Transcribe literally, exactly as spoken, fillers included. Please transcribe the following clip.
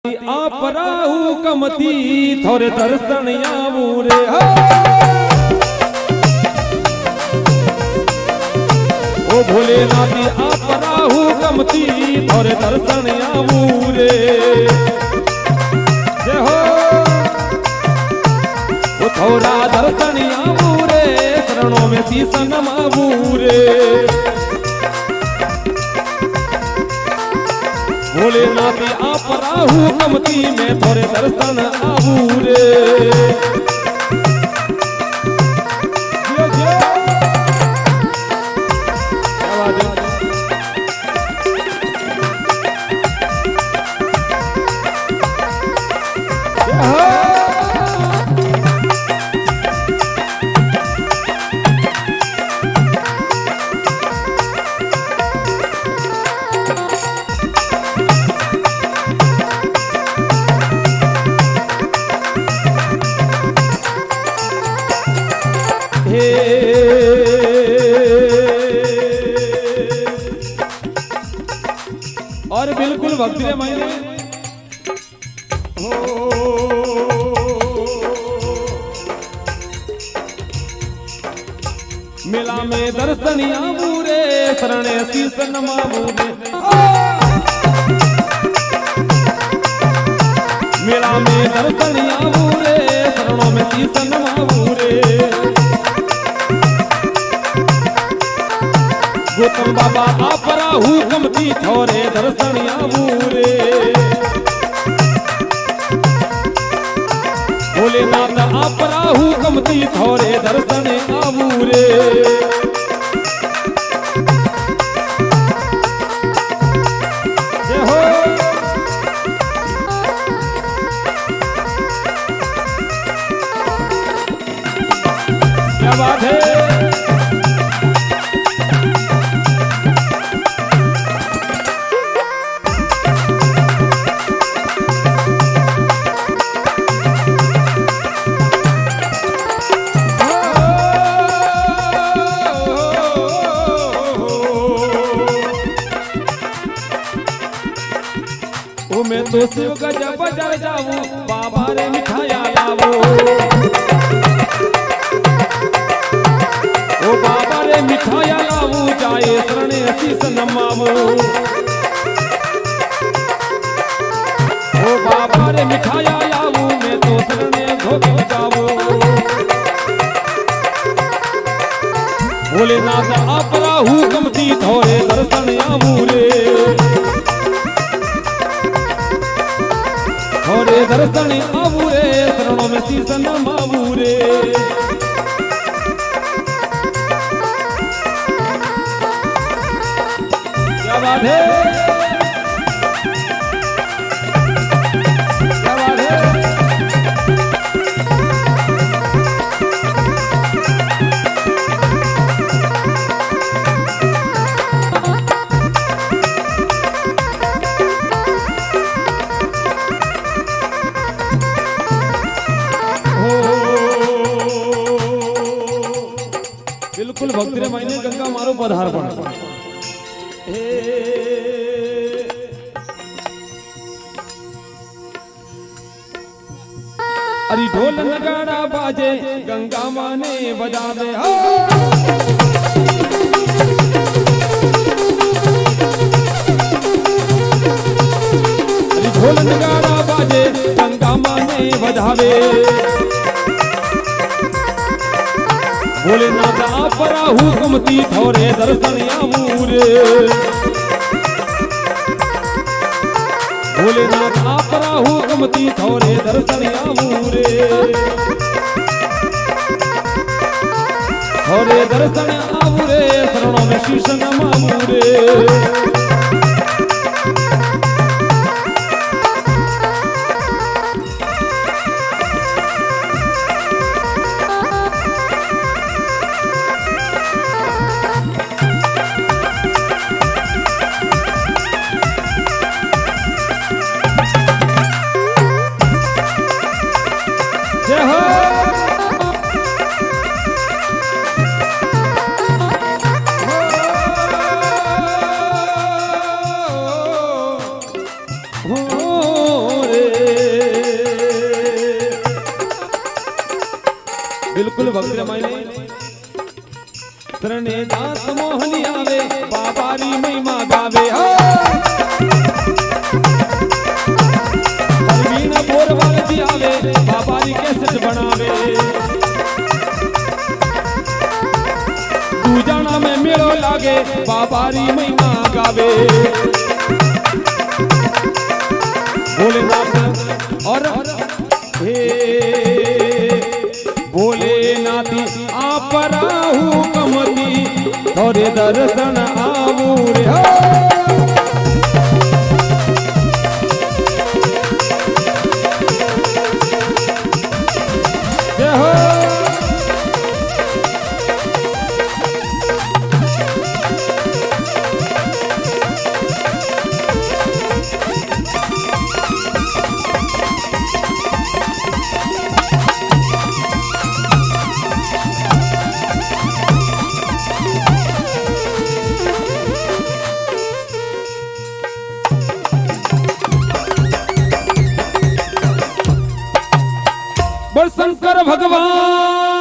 आप राहु कमती थोरे दर्शन आवू रे ओ भोलेनाथी आप राहु कमती थोरे दर्शन आवू रे जय हो ओ थोरा दर्शन आवू रे शरणों में शीश नमावू रे भोलेनाथ आप राहु कमती में थोड़े दर्शन आवू रे जियो जियो क्या बात है और बिल्कुल भक्ति रे मायने मेला में दर्शन आवू रे शरणे शीश नमावू रे मेला में दर्शन आवू रे शरणों में शीश नमावू रे गौतम बाबा आप राहु कमती थोरे दर्शन आवू रे भोलेनाथ आप राहु कमती थोरे दर्शन आवू रे जय हो क्या बात है मैं तो शिव गजब बजर जाऊं बाबा रे मिठाया लावो ओ बाबा रे मिठाया लावो जाए शरणे शीश नमावो ओ बाबा रे मिठाया लावो मैं तो शरणे धोके जावो भोलेनाथ आप राहु कमती थोरे दर्शन आवू रे थोरे दर्शन आवू रे शरणों में शीश नमावू रे क्या बात है क्या बात है बिल्कुल भक्ति रे मायने गंगा मारो पधार पड़ अरे ढोल नगाड़ा बाजे गंगा माने बजावे अरे ढोल नगाड़ा बाजे गंगा माने बजावे भोलेनाथ आप राहु कमती थोरे दर्शन आवू रे भोलेनाथ आप राहु कमती थोरे दर्शन आवू रे थोरे दर्शन आवू रे शरणों में शीश नमावू रे जय हो भक्त मायने शरणे दास मोहनी आवे बाबारी महिमा गावे हरवीना बोरवाल जी आवे बाबारी कैसेट बनावे दूजाना में मेलो लागे बाबारी महिमा गावे भोलेनाथ और हे भोलेनाथी आप राहु कमती थोड़े दर्शन आवू रे जय हो शंकर भगवान